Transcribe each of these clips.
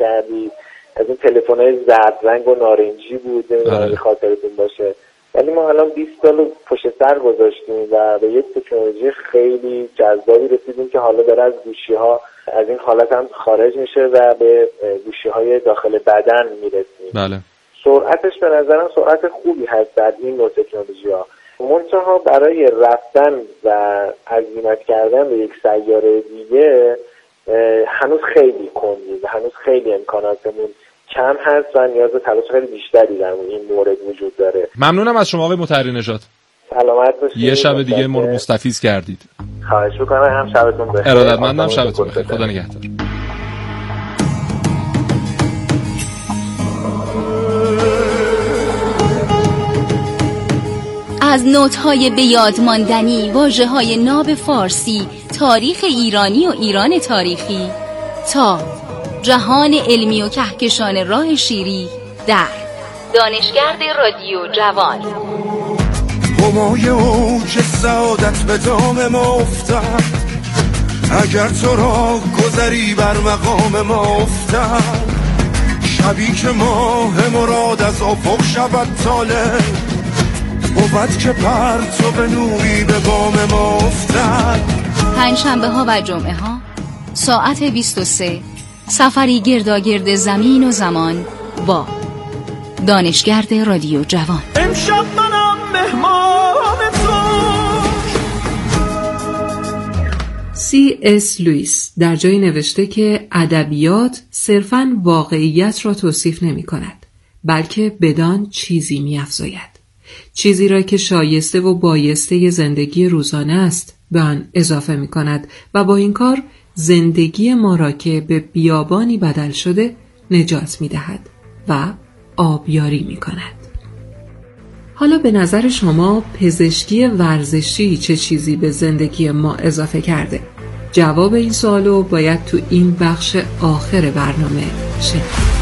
میکردید، از این تلفن‌های زرد رنگ و نارنجی بود، نمیدونم خاطرتون باشه. ولی ما الان 20 سال پشت سر گذاشتیم و به یک تکنولوژی خیلی جذابی رسیدیم که حالا داره از گوشی‌ها از این حالت هم خارج میشه و به گوشی‌های داخل بدن میرسیم. بله. سرعتش به نظرم سرعت خوبی هست در این نوع تکنولوژی‌ها. منتها برای رفتن و عزیمت کردن به یک سیاره دیگه هنوز خیلی کندیم و هنوز خیلی امکاناتمون کم هست و نیاز به تلاش خیلی بیشتری در این مورد وجود داره. ممنونم از شما آقای مطهری نژاد. سلامت باشید. یه شب دیگه ما رو مستفیض کردید. خواهش می‌کنم. هم شبتون بخیر. ارادتمندم. شبتون بخیر. خدا نگهدار. از نوت‌های به یاد ماندنی، واژه‌های ناب فارسی، تاریخ ایرانی و ایران تاریخی تا جهان علمی و کهکشان راه شیری در دانشگرد رادیو جوان. همای اوج سعادت به دام ما افتد، اگر تو را گذری بر مقام ما افتد، شبی که ماه مراد از افق شود طالع، بود که پرتو به نوری به بام ما افتد. پنجشنبه ها و جمعه ها ساعت 23 سفری گرداگرد زمین و زمان با دانشگرد رادیو جوان. امشب منم مهمان تو. C.S. لوئیس در جایی نوشته که ادبیات صرفاً واقعیت را توصیف نمی کند، بلکه بدان چیزی می افزاید. چیزی را که شایسته و بایسته زندگی روزانه است به آن اضافه می کند و با این کار زندگی ما را که به بیابانی بدل شده نجات می دهد و آبیاری می کند. حالا به نظر شما پزشکی ورزشی چه چیزی به زندگی ما اضافه کرده؟ جواب این سوالو باید تو این بخش آخر برنامه شنید.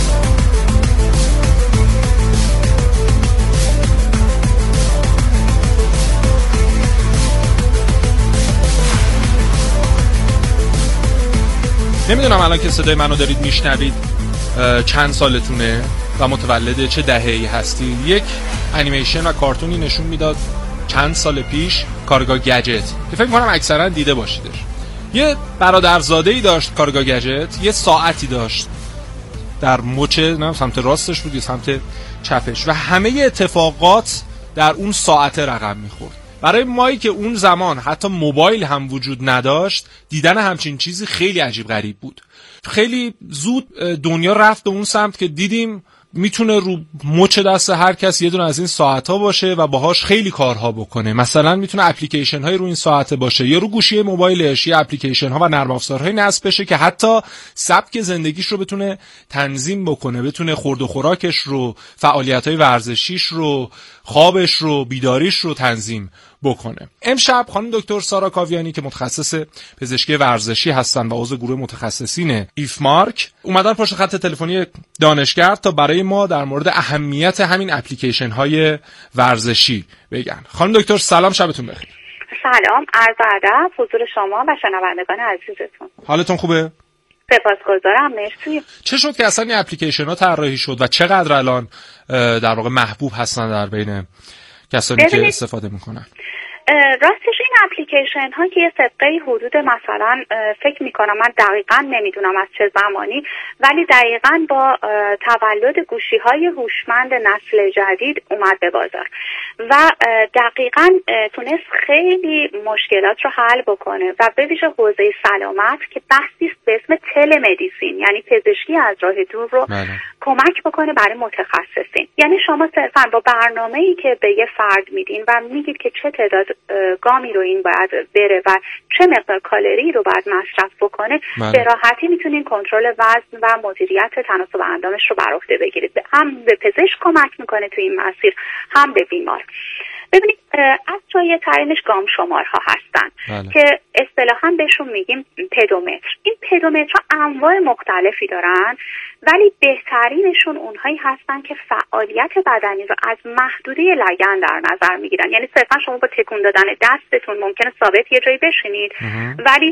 نمیدونم الان که صدای منو دارید میشنوید چند سالتونه و متولد چه دهه‌ای هستی. یک انیمیشن و کارتونی نشون میداد چند سال پیش، کارگاه گجت، که فکر کنم اکثرا دیده باشیدش. یه برادرزاده‌ای داشت کارگاه گجت، یه ساعتی داشت در مچه، نه سمت راستش بود یا سمت چپش، و همه اتفاقات در اون ساعت رقم میخورد. برای مایی که اون زمان حتی موبایل هم وجود نداشت، دیدن همچین چیزی خیلی عجیب غریب بود. خیلی زود دنیا رفت به اون سمت که دیدیم میتونه رو مچ دست هر کس یه دونه از این ساعت‌ها باشه و باهاش خیلی کارها بکنه. مثلا میتونه اپلیکیشن های رو این ساعت باشه یا رو گوشی موبایلش یه اپلیکیشن ها و نرم افزارهای نصب بشه که حتی سبک زندگیش رو بتونه تنظیم بکنه، بتونه خورد و خوراکش رو، فعالیت‌های ورزشیش رو، خوابش رو، بیداریش رو تنظیم بکنه. امشب خانم دکتر سارا کاویانی که متخصص پزشکی ورزشی هستن و عضو گروه متخصصین ایفمارک اومدن پشت خط تلفنی دانشگرد تا برای ما در مورد اهمیت همین اپلیکیشن های ورزشی بگن. خانم دکتر سلام، شبتون بخیر. سلام، عرض ادب حضور شما و شنوندگان عزیزتون. حالتون خوبه؟ سپاسگزارم، مرسی. چه شد که اصلا این اپلیکیشن ها طراحی شد و چقدر الان در واقع محبوب هستن در بین کسانی که استفاده میکنن؟ راستش این اپلیکیشن ها که یه سابقه حدود مثلا فکر میکنم، من دقیقا نمیدونم از چه زمانی، ولی دقیقا با تولد گوشی های هوشمند نسل جدید اومد به بازار و دقیقا تونست خیلی مشکلات رو حل بکنه و به ویژه حوزه سلامت که بحثی است به اسم تلمدیسین، یعنی پزشکی از راه دور رو کمک بکنه برای متخصصین. یعنی شما صرفا با برنامه‌ای که به یه فرد میدین و میگید که چه تعداد گامی رو این باید بره و چه مقدار کالری رو باید مصرف بکنه، به راحتی میتونین کنترل وزن و مدیریت تناسب اندامش رو بر عهده بگیرید. هم به پزشک کمک میکنه تو این مسیر، هم به بیمار. ببینید از جای تعیینش گام شمارها هستن که اصطلاحاً بهشون میگیم پدومتر. این پدومترها انواع مختلفی دارن، ولی بهترینشون اونهایی هستن که فعالیت بدنی رو از محدوده لگن در نظر میگیرن. یعنی صرفا شما با تکون دادن دستتون ممکنه ثابت یه جایی بشینید، ولی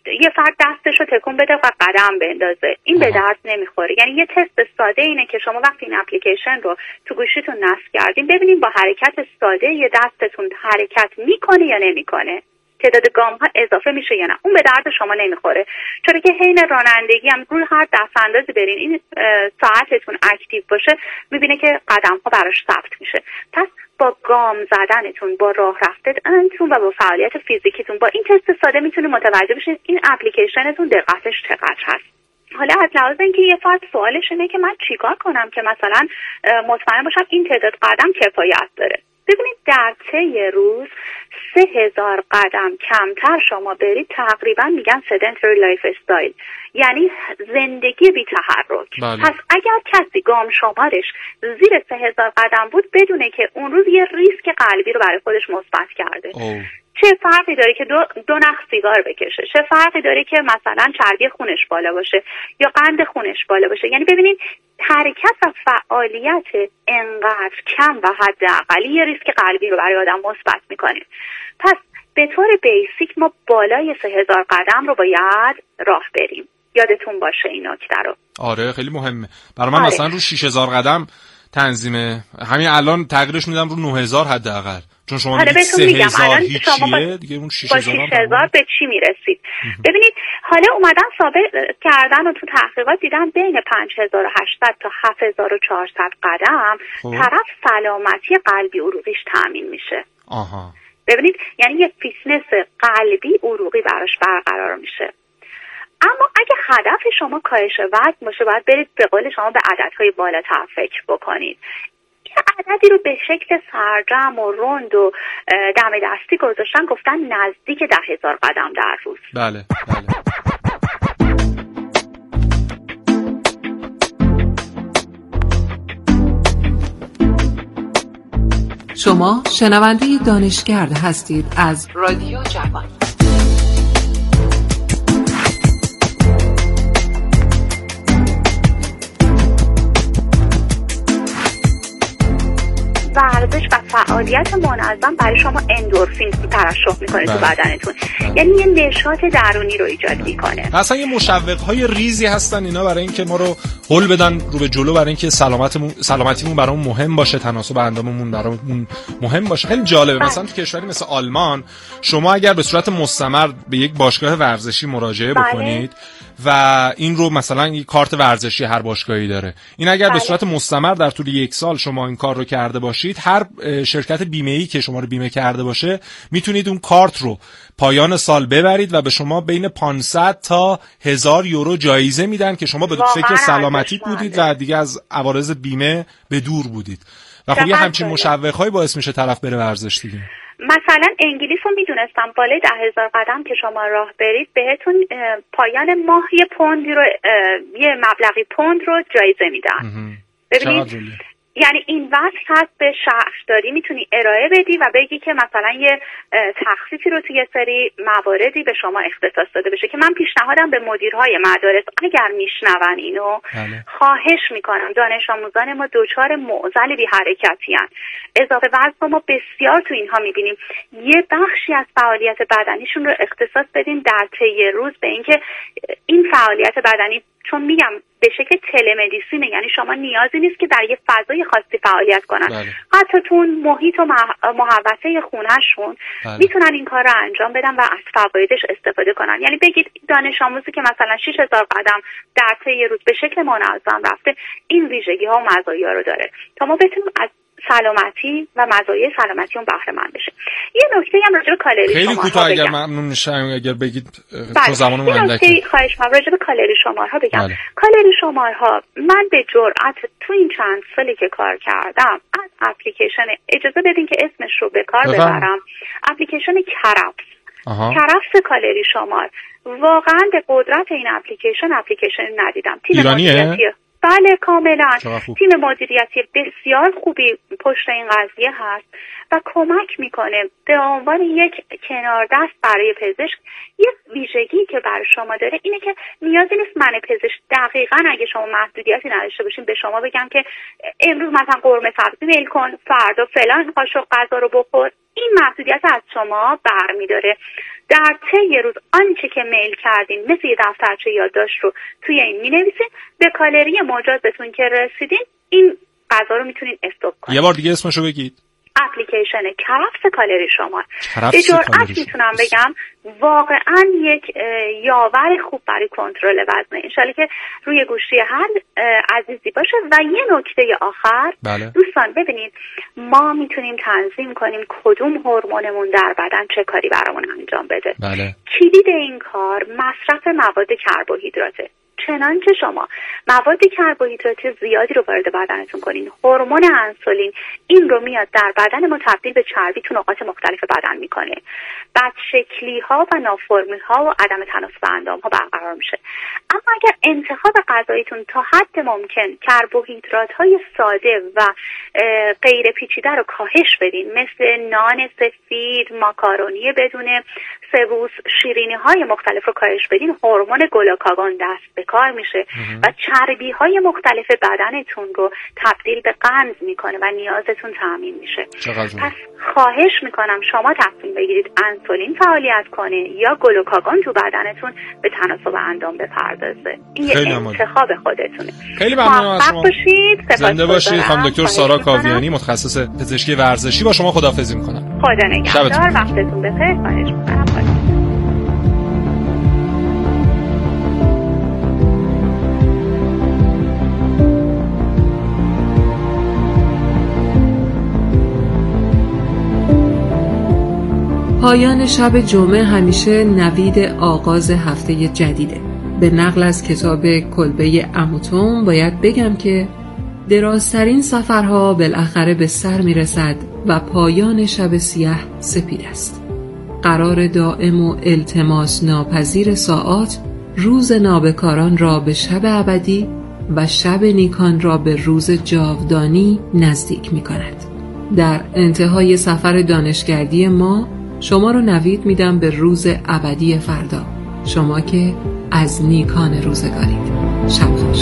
یه فرد دستش رو تکون بده و قدم بندازه، این به درد نمیخوره. یعنی یه تست ساده اینه که شما وقتی این اپلیکیشن رو تو گوشیتون نصب کردین ببینید با حرکت ساده یه دستتون حرکت میکنه یا نمیکنه، تعداد گام ها اضافه میشه یا نه. اون به درد شما نمیخوره، چون که حین رانندگی هم روی هر دست اندازی برین این ساعتتون اکتیو باشه میبینه که قدم ها براش ثبت میشه. پس با گام زدنتون، با راه رفتنتون و با فعالیت فیزیکیتون با این تست ساده میتونید متوجه بشید این اپلیکیشنتون دقتش چقدر هست. حالا از لحاظ اینکه یه فرد سوالش اینه که من چیکار کنم که مثلا مطمئن باشم این تعداد قدم کفایت داره. ببینید در طی روز 3000 قدم کمتر شما برید تقریبا میگن sedentary lifestyle، یعنی زندگی بی تحرک. پس اگر کسی گام شمارش زیر 3000 قدم بود بدونه که اون روز یه ریسک قلبی رو برای خودش مثبت کرده. چه فرقی داره که دو نخ سیگار بکشه، چه فرقی داره که مثلا چربی خونش بالا باشه یا قند خونش بالا باشه. یعنی ببینید حرکت و فعالیت انقدر کم و حداقلی یه ریسک قلبی رو برای آدم مثبت میکنه. پس به طور بیسیک ما بالای 3000 قدم رو باید راه بریم. یادتون باشه این نکته رو. آره خیلی مهمه برای من. مثلا رو 6000 قدم تنظیمه، همین الان تغییرش میدم رو 9000 حداقل، چون شما میگید 3000 هیچیه دیگه، اون 6000 به چی میرسید؟ ببینید حالا اومدن ثابت کردن و تو تحقیقات دیدن بین 5800 تا 7400 قدم طرف سلامتی قلبی عروقیش تامین میشه. ببینید یعنی یه فیتنس قلبی عروقی براش برقرار میشه. اما اگه هدف شما کاهش وزن باشه باید برید به قول شما به عددهای بالاتر فکر بکنید. یه عددی رو به شکل سرجم و رند و دم دستی گذاشتن، گفتن نزدیک 10,000 قدم در روز. بله. شما شنونده دانشگرد هستید از رادیو جوان. ورزش و فعالیت منظم برای شما اندورفین ترشح میکنه تو بدنتون، یعنی یه نشاط درونی رو ایجاد میکنه. اصلا یه مشوق‌های ریزی هستن اینا برای اینکه ما رو هول بدن رو به جلو، برای اینکه سلامتیمون برامون مهم باشه، تناسب انداممون برامون مهم باشه. خیلی جالبه. مثلا تو کشوری مثل آلمان شما اگر به صورت مستمر به یک باشگاه ورزشی مراجعه بکنید و این رو مثلا یک کارت ورزشی هر باشگاهی داره، این اگر به صورت مستمر در طول یک سال شما این کار رو کرده باشید، هر شرکت بیمه‌ای که شما رو بیمه کرده باشه میتونید اون کارت رو پایان سال ببرید و به شما بین 500 تا 1000 یورو جایزه میدن که شما به فکر سلامتی بودید و دیگه از عوارض بیمه به دور بودید. و خب یه همچین مشوق‌هایی باعث میشه طرف بره ورزش دیگه. مثلا انگلیس رو میدونستم بالای 10,000 قدم که شما راه برید بهتون پایان ماه یه پوندی رو یه مبلغی پوند رو جایزه میدن. ببینید یعنی این وصل هست به شهرداری میتونی ارائه بدی و بگی که مثلا یه تخفیفی رو توی یه سری مواردی به شما اختصاص داده بشه که من پیشنهادم به مدیرهای مدارس اگر میشنون اینو خواهش میکنم، دانش آموزان ما دوچار معضل بی حرکتی هستند. اضافه وزن ما بسیار تو اینها میبینیم. یه بخشی از فعالیت بدنیشون رو اختصاص بدیم در طی روز به اینکه این فعالیت بدنی، چون میگم به شکل تلمدیسینه، یعنی شما نیازی نیست که در یه فضای خاصی فعالیت کنن. حتی تو اون محیط و محوطه خونهشون میتونن این کار رو انجام بدن و از فوایدش استفاده کنن. یعنی بگید دانش آموزی که مثلا 6000 قدم در طی روز به شکل منظم رفته این ویژگی ها و مزایا رو داره تا ما بتونیم از سلامتی و مزایای سلامتی اون بهره مند بشه. یه نکته هم راجع به کالری شمارها خیلی کوتاه اگر ممنون میشم اگر بگید تو زمان مندکی. خواهش می‌کنم راجع به کالری شمارها بگم. کالری شمارها من به جرئت تو این چند سالی که کار کردم از اپلیکیشن، اجازه بدین که اسمش رو به کار ببرم، اپلیکیشن کرفس کالری شمار، واقعا به قدرت این اپلیکیشن ندیدم. ایرانیه؟ بله کاملا. تیم مدیریتی بسیار خوبی پشت این قضیه هست و کمک میکنه به عنوان یک کناردست برای پزشک. یه ویژگی که برای شما داره اینه که نیازی نیست من پزشک دقیقاً اگه شما محدودیتی نداشته باشین به شما بگم که امروز مثلا قرمه سبزی میل کن، فردا فلان قاشق غذا رو بخور. این محدودیت از شما برمی‌داره. در طی روز آنچه که میل کردین مثل یه دفترچه یادداشت رو توی این می‌نویسین، به کالری مجازتون که رسیدین این غذا رو میتونین استوب کنین. یه بار دیگه اسمشو بگید. اپلیکیشن کرفس کالری شما. به جرئت میتونم بگم واقعا یک یاور خوب برای کنترل وزن. انشالله که روی گوشی هر عزیزی باشه. و یه نکته آخر دوستان ببینید، ما میتونیم تنظیم کنیم کدوم هورمونمون در بدن چه کاری برامون انجام بده. کلید این کار مصرف مواد کربوهیدراته. چنانچه شما مواد کربوهیدراتی زیادی رو وارد بدنتون کنین، هورمون انسولین این رو میاد در بدن ما تبدیل به چربی تو نقاط مختلف بدن میکنه. بدشکلی ها و نافرمی ها و عدم تناسب اندام ها برقرار میشه. اما اگر انتخاب غذاییتون تا حد ممکن کربوهیدرات های ساده و غیر پیچیده رو کاهش بدین، مثل نان سفید، ماکارونی بدون سبوس، شیرینی های مختلف رو کاهش بدین، هورمون گلوکاگون دست به کار میشه و چربی های مختلف بدنتون رو تبدیل به قند میکنه و نیازتون تامین میشه. پس خواهش میکنم شما تصمیم بگیرید انسولین فعالیت کنه یا گلوکاگون تو بدنتون به تناسب اندام بپردازه. این یه انتخاب خودتونه. خیلی ممنونم از شما. زنده باشید. خانم دکتر سارا کاویانی، متخصص پزشکی ورزشی، با شما خداحافظی میکنم. خدا نگهدار. وقتتون بخیر. خواهش میکنم. پایان شب جمعه همیشه نوید آغاز هفته جدیده. به نقل از کتاب کلبه عموتوم باید بگم که درازترین سفرها بالاخره به سر میرسد و پایان شب سیاه سپید است. قرار دائم و التماس ناپذیر ساعات روز نابکاران را به شب ابدی و شب نیکان را به روز جاودانی نزدیک می کند. در انتهای سفر دانشگردی ما شما رو نوید میدم به روز ابدی فردا، شما که از نیکان روزگارید. شب خوش.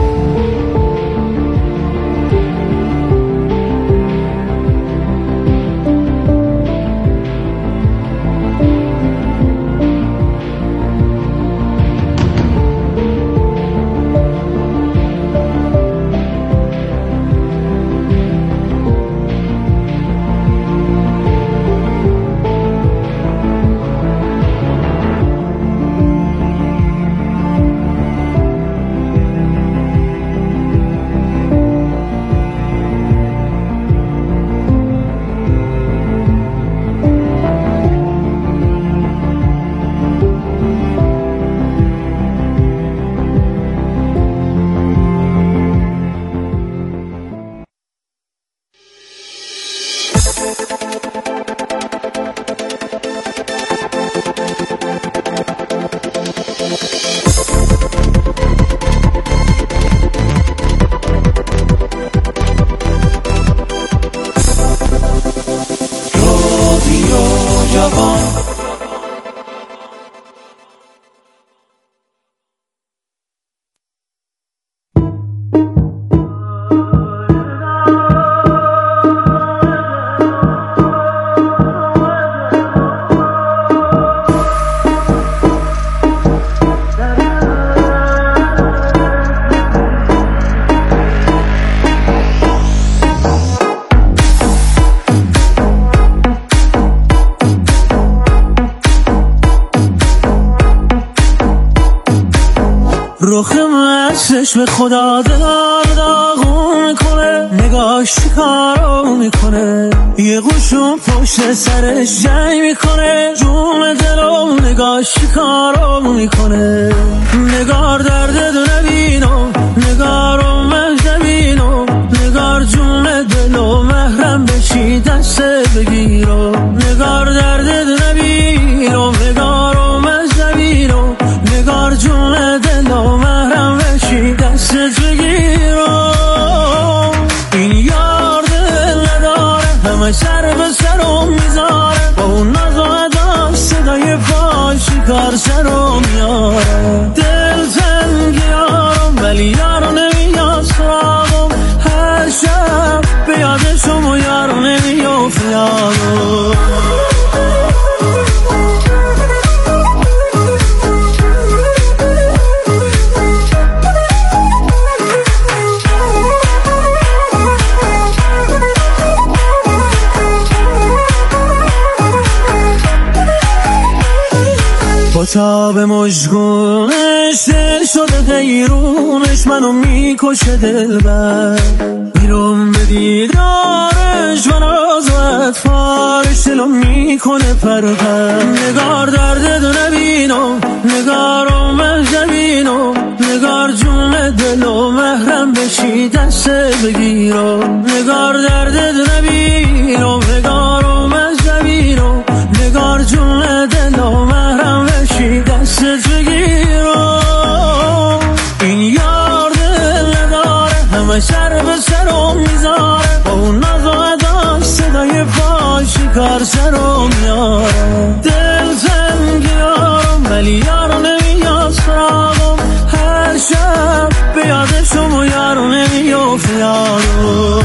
چشم خدا دلار داغون میکنه، نگاش کارو میکنه، یه قوشون پشت سرش جنگ میکنه، جون دلو نگاش کارو میکنه. نگار درد دو نبینو، نگارو من نبینو، نگار جون دلو محرم بشی دست بگیرو. نگار درد دو نبینو، نگارو من نبینو، نگار جون دلو محرم بشی دست بگیرو. آفتاب مژگونش دل شده غیرونش منو میکشه دلبر میرم به دیدارش من آز و اطفارش دلو میکنه پرپر نگار درد دو نبینم نگارم مهجبینم نگار جون دلو محرم بشی دست بگیرم نگار درد دو نبینم نگارم مهجبینم نگار جون دلو محرم بشی دست بگیرم این یار دل نداره همه سر به سرم میذاره با اون ناز و اداش صدای پاش کار سرم میاره دل تنگ یارم ولی یارو نمیاد سراغم هر شب به یادشم و یارو نمیافت یارو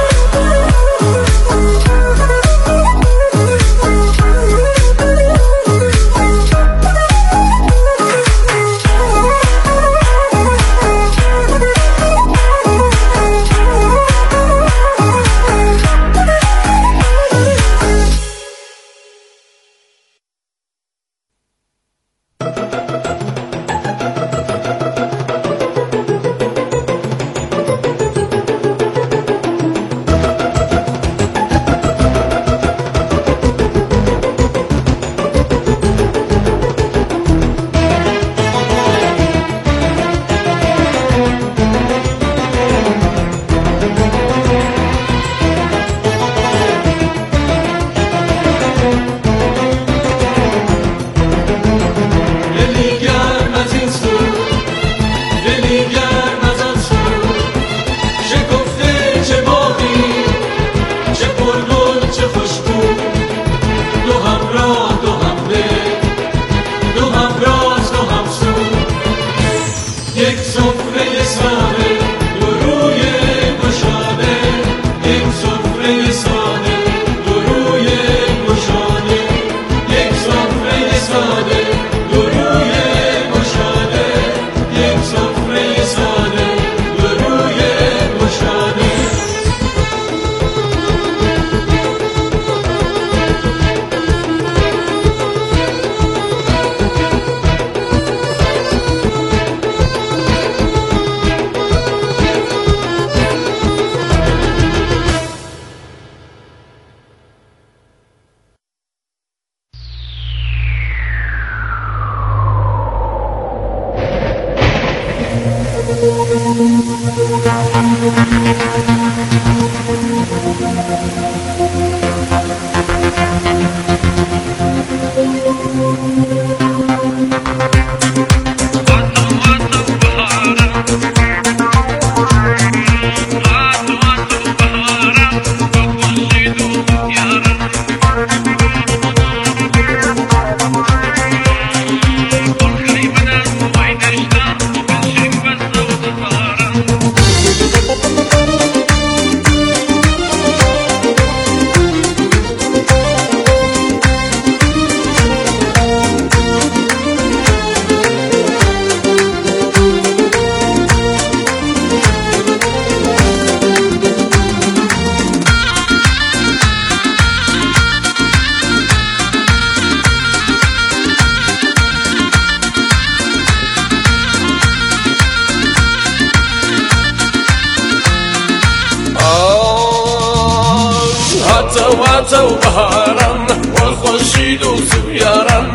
هاتو بهارن و خوشید و سویارن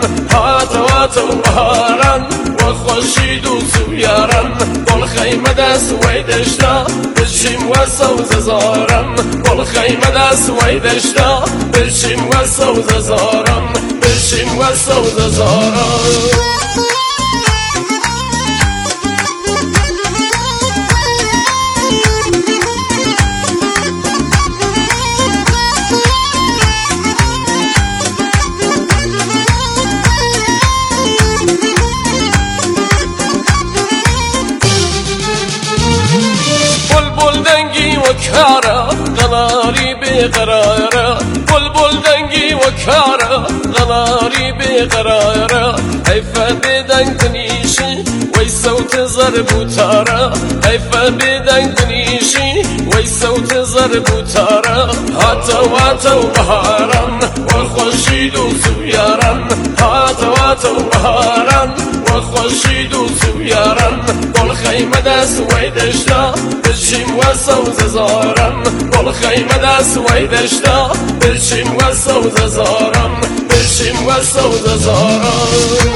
هاتو بهارن و خوشید و سویارن گل خیمه دست ویدشتا بشیم و سوز زارم گل خیمه دست ویدشتا بشیم و سوز زارم بشیم و سوز زارم وكارة غناري بقرارة بلبل دنگي وكارة غناري بقرارة هيفا بدن كنيشي وي صوت ضرب وتارة هيفا بدن كنيشي وای صوت زربوتاره هاتو بهارن و خوشید و سویارن هاتو بهارن و خوشید و سویارن گل خیمه دست وای دشتا بشیم و سوز زارن گل خیمه دست وای دشتا بشیم و سوز زارن بشیم و سوز زارن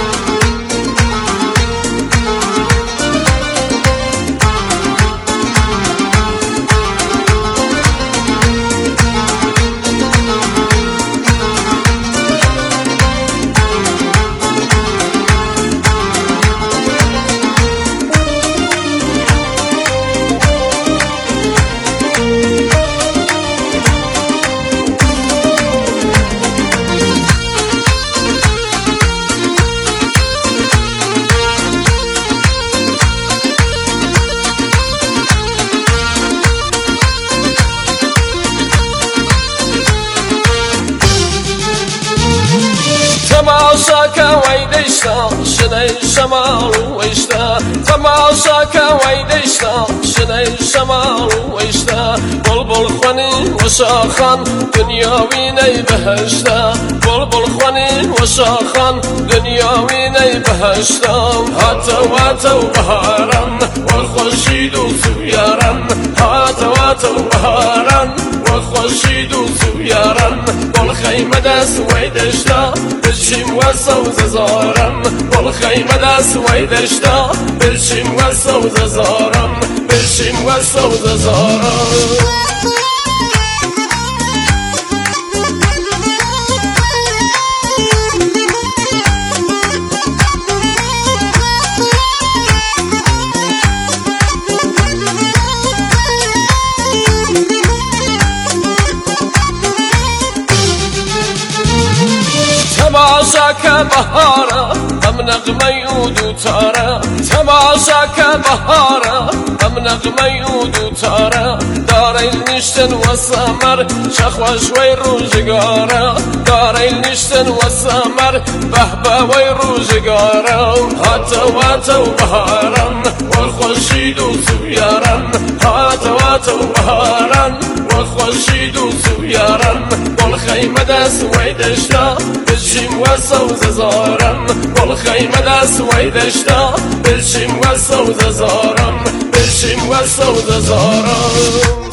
تماشا کوی دشتا شنه شمال وشتا تماشا کوی دشتا شنه شمال وشتا بلبل خوانی و شاخان دنیاوی نی بهشتا بلبل خوانی و شاخان دنیاوی نی بهشتا هاتو بهارن و خوشید و سویارن هاتو بهارن و خوشید و سویارن گل خیمه دست وی دشتا بشیم و سوز زارم گل خیمه دست وی دشتا بشیم و سوز زارم بشیم و سوز زارم تماشا که بهاره هم نغمه و دوتاره تماشا که بهاره هم نغمه و دوتاره داره نشتن و سمر شخوش وی روزگاره داره نشتن و سمر بهبه وی روزگاره هاتو بهارن و خوشید و سویارن هاتو بهارن و خوشید و سویارن گل خیمه دست وی دشتا بشیم و سوز زارم گل خیمه دست وی دشتا بشیم و سوز زارم بشیم و سوز زارم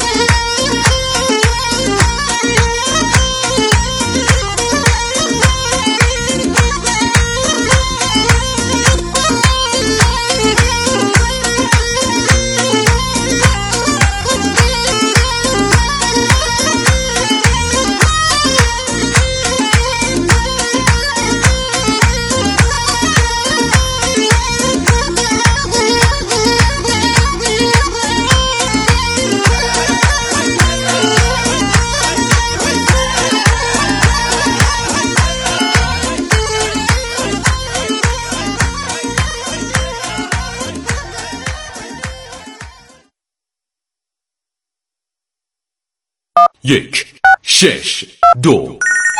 یک 6 2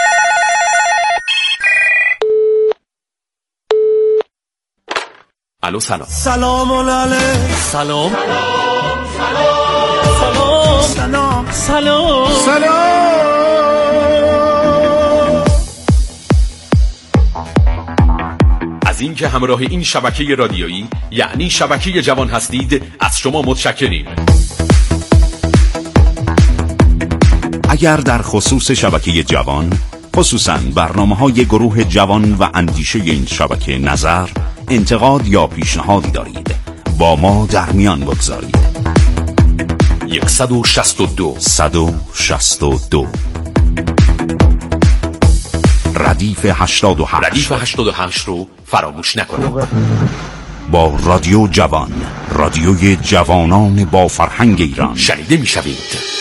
الو سلام سلام علیکم سلام سلام سلام از اینکه همراه این شبکه رادیویی یعنی شبکه جوان هستید از شما متشکریم. اگر در خصوص شبکه جوان، خصوصاً برنامه‌های گروه جوان و اندیشه این شبکه نظر، انتقاد یا پیشنهادی دارید، با ما در میان بگذارید. 162 ردیف 88 رو فراموش نکنید. با رادیو جوان، رادیوی جوانان با فرهنگ ایران شنیده میشوید.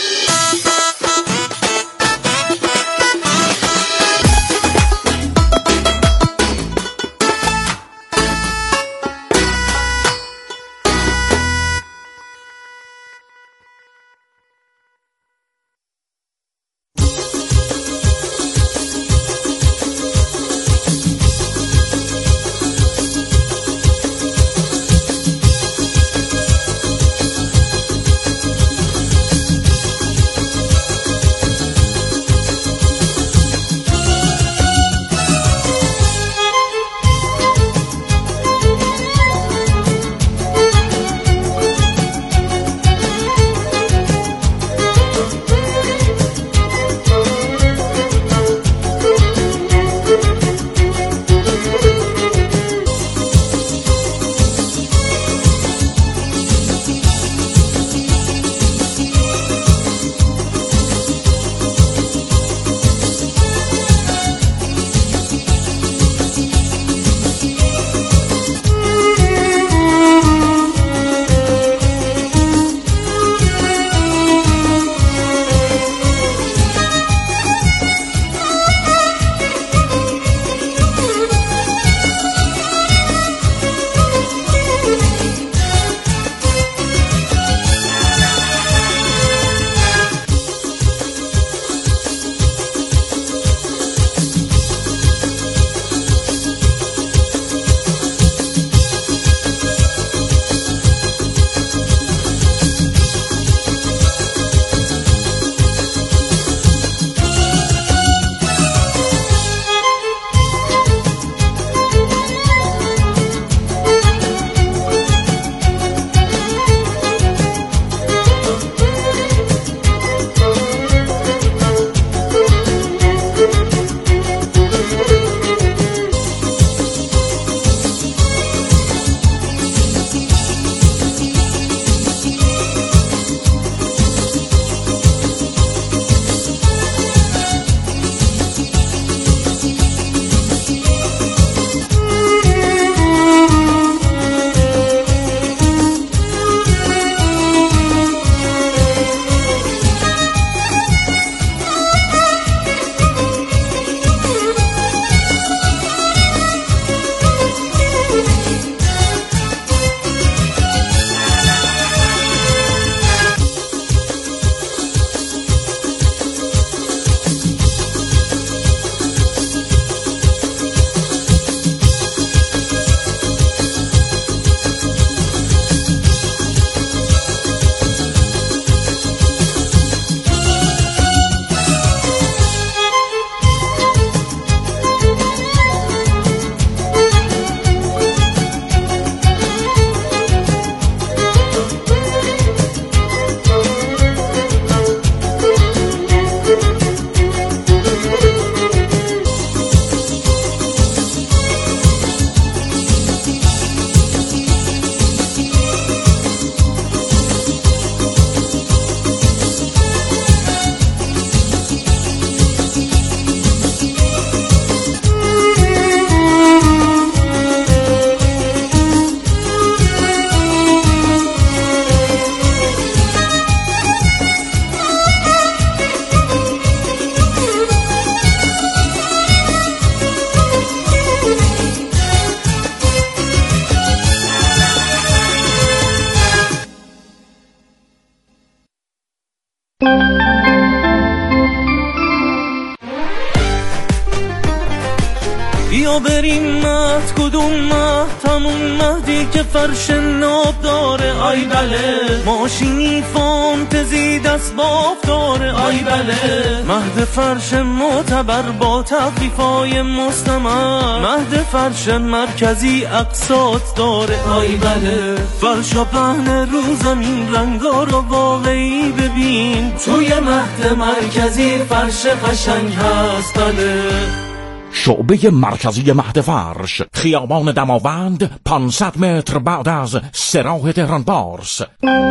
بیا بریم مهد کدوم مهد همون مهدی که فرش ناب داره آی بله ماشینی فانتزی دست باف داره آی بله مهد فرش معتبر با تخفیفای مستمر مهد فرش مرکزی اقساط داره آی بله فرشا پهن رو زمین رنگا رو واقعی ببین توی مهد مرکزی فرش قشنگ هست بله شعبه مرکزی مهد فرش خیابان دماوند 500 متر بعد از سراح تهران پارس.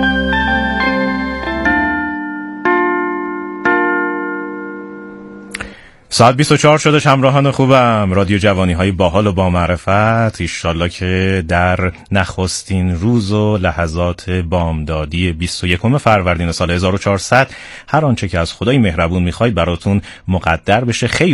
ساعت 24 شده. همراهان خوبم، رادیو جوانی های باحال و با معرفت، ایشالله که در نخستین روز و لحظات بامدادی 21 فروردین سال 1400 هر آنچه که از خدای مهربون میخواید براتون مقدر بشه، خیر